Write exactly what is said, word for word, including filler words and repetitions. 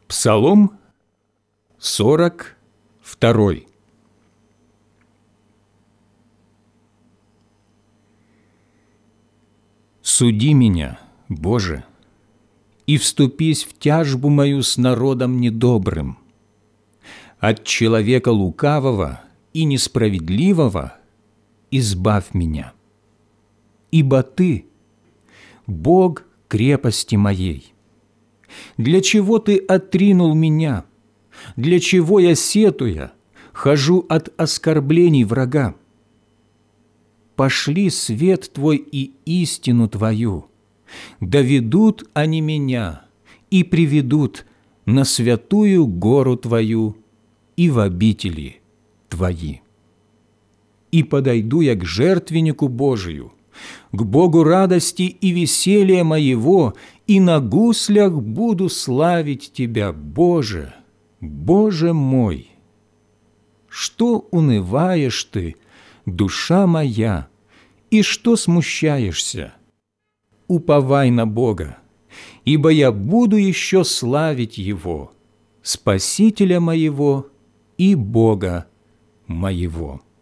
Псалом сорок второй. «Суди меня, Боже, и вступись в тяжбу мою с народом недобрым. От человека лукавого и несправедливого избавь меня. Ибо Ты – Бог крепости моей. Для чего Ты отринул меня? Для чего я, сетуя, хожу от оскорблений врага? Пошли свет Твой и истину Твою, доведут они меня и приведут на святую гору Твою и в обители Твои. И подойду я к жертвеннику Божию, к Богу радости и веселья моего, и на гуслях буду славить Тебя, Боже, Боже мой. Что унываешь Ты, душа моя, и что смущаешься? Уповай на Бога, ибо я буду еще славить Его, Спасителя моего и Бога моего».